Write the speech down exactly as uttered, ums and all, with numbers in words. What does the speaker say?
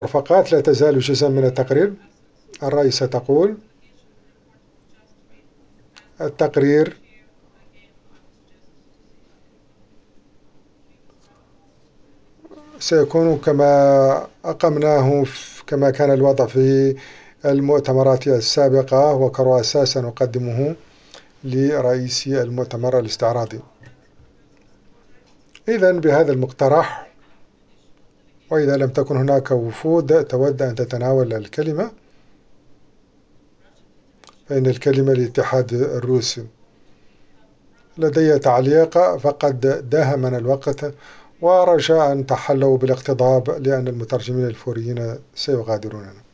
المرافقات لا تزال جزءا من التقرير. الرئيسة تقول: التقرير سيكون كما أقمناه كما كان الوضع في المؤتمرات السابقة، وكرؤساء سنقدمه لرئيس المؤتمر الاستعراضي. إذن بهذا المقترح، وإذا لم تكن هناك وفود تود أن تتناول الكلمة، فإن الكلمة للاتحاد الروسي. لدي تعليق: فقد داهمنا الوقت، ورجاء تحلوا بالاقتضاب لأن المترجمين الفوريين سيغادروننا.